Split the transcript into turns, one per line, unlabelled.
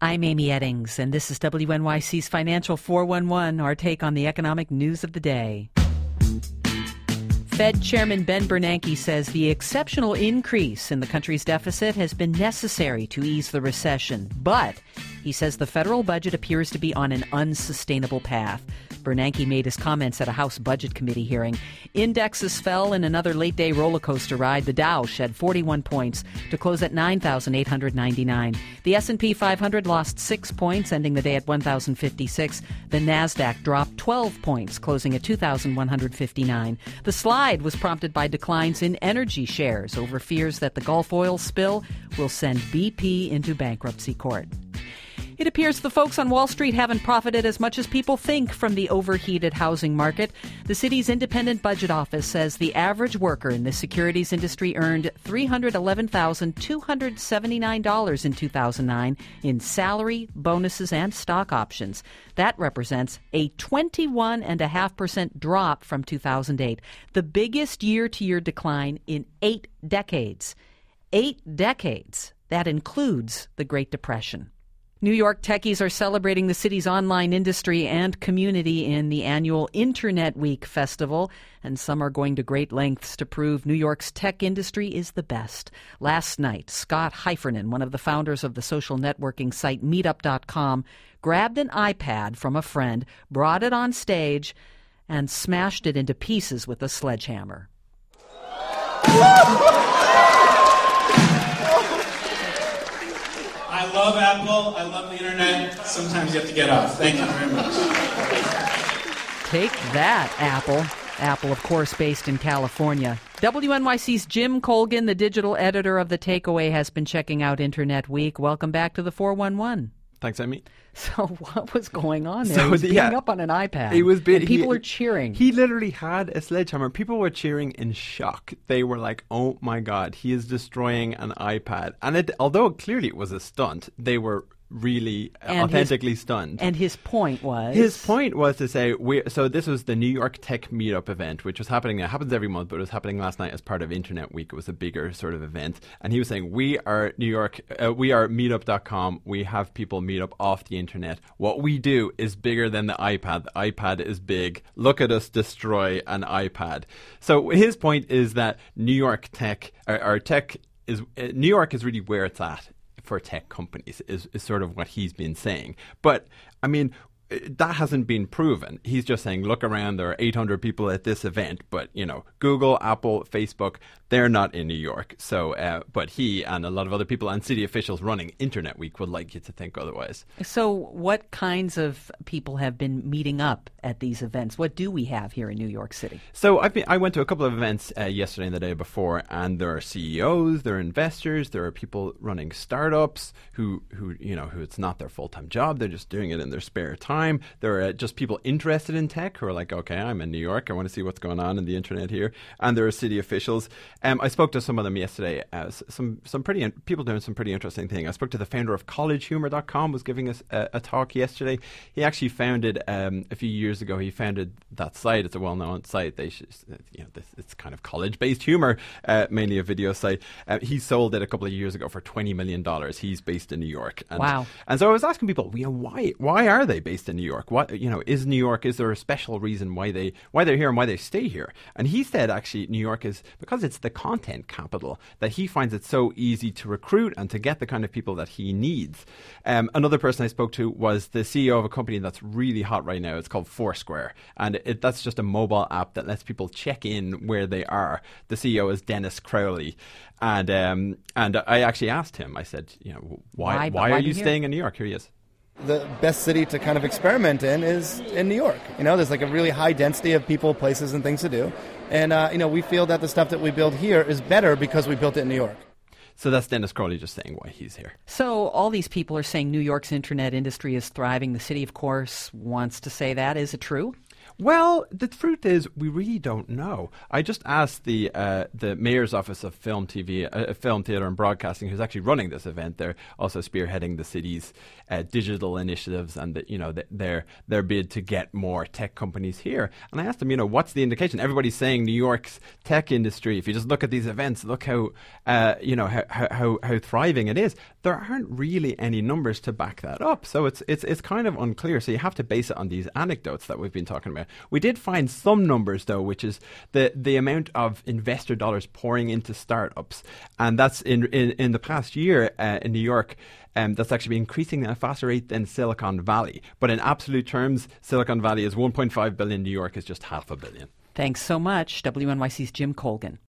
I'm Amy Eddings, and this is WNYC's Financial 411, our take on the economic news of the day. Fed Chairman Ben Bernanke says the exceptional increase in the country's deficit has been necessary to ease the recession. But he says the federal budget appears to be on an unsustainable path. Bernanke made his comments at a House Budget Committee hearing. Indexes fell in another late-day roller coaster ride. The Dow shed 41 points to close at 9,899. The S&P 500 lost 6 points, ending the day at 1,056. The Nasdaq dropped 12 points, closing at 2,159. The slide was prompted by declines in energy shares over fears that the Gulf oil spill will send BP into bankruptcy court. It appears the folks on Wall Street haven't profited as much as people think from the overheated housing market. The city's independent budget office says the average worker in the securities industry earned $311,279 in 2009 in salary, bonuses, and stock options. That represents a 21.5% drop from 2008, the biggest year-to-year decline in 8 decades. 8 decades. That includes the Great Depression. New York techies are celebrating the city's online industry and community in the annual Internet Week festival, and some are going to great lengths to prove New York's tech industry is the best. Last night, Scott Heifernan, one of the founders of the social networking site Meetup.com, grabbed an iPad from a friend, brought it on stage, and smashed it into pieces with a sledgehammer.
I love Apple. I love the internet. Sometimes you have to get off. Thank you very much.
Take that, Apple. Apple, of course, based in California. WNYC's Jim Colgan, the digital editor of The Takeaway, has been checking out Internet Week. Welcome back to the 411.
Thanks, Amy.
So what was going on there? He was beating up on an iPad.
It was big.
People are cheering.
He literally had a sledgehammer. People were cheering in shock. They were like, oh my God, he is destroying an iPad. And although clearly it was a stunt, they were really authentically stunned.
And his point was?
His point was to say, so this was the New York Tech Meetup event, which was happening, it happens every month, but it was happening last night as part of Internet Week. It was a bigger sort of event. And he was saying, we are New York, we are Meetup.com. We have people meet up off the internet. What we do is bigger than the iPad. The iPad is big. Look at us destroy an iPad. So his point is that New York tech, New York is really where it's at for tech companies is sort of what he's been saying. But, I mean, that hasn't been proven. He's just saying, look around, there are 800 people at this event, but, you know, Google, Apple, Facebook, they're not in New York. So, but he and a lot of other people and city officials running Internet Week would like you to think otherwise.
So what kinds of people have been meeting up at these events? What do we have here in New York City?
So I went to a couple of events yesterday and the day before, and there are CEOs, there are investors, there are people running startups who it's not their full-time job. They're just doing it in their spare time. There are just people interested in tech who are like, okay, I'm in New York. I want to see what's going on in the internet here. And there are city officials. I spoke to some of them yesterday. People doing some pretty interesting things. I spoke to the founder of collegehumor.com, was giving us a talk yesterday. He actually founded a few years ago. He founded that site. It's a well-known site. It's kind of college-based humor, mainly a video site. He sold it a couple of years ago for $20 million. He's based in New York.
Wow! And
so I was asking people, why are they based in New York? Is New York? Is there a special reason why they're here and why they stay here? And he said actually New York is because it's the content capital that he finds it so easy to recruit and to get the kind of people that he needs. Another person I spoke to was the CEO of a company that's really hot right now. It's called Foursquare, and that's just a mobile app that lets people check in where they are. The CEO is Dennis Crowley, and I actually asked him. I said, why are you staying in New York? Here he is.
The best city to kind of experiment in is in New York. There's like a really high density of people, places, and things to do. And, we feel that the stuff that we build here is better because we built it in New York.
So that's Dennis Crowley just saying why he's here.
So all these people are saying New York's internet industry is thriving. The city, of course, wants to say that. Is it true?
Well, the truth is, we really don't know. I just asked the mayor's office of film, theatre and broadcasting, who's actually running this event. They're also spearheading the city's digital initiatives and their bid to get more tech companies here. And I asked them, what's the indication? Everybody's saying New York's tech industry. If you just look at these events, look how thriving it is. there aren't really any numbers to back that up. So it's kind of unclear. So you have to base it on these anecdotes that we've been talking about. We did find some numbers, though, which is the amount of investor dollars pouring into startups. And that's in the past year in New York. That's actually been increasing at a faster rate than Silicon Valley. But in absolute terms, Silicon Valley is 1.5 billion. New York is just $500 million.
Thanks so much. WNYC's Jim Colgan.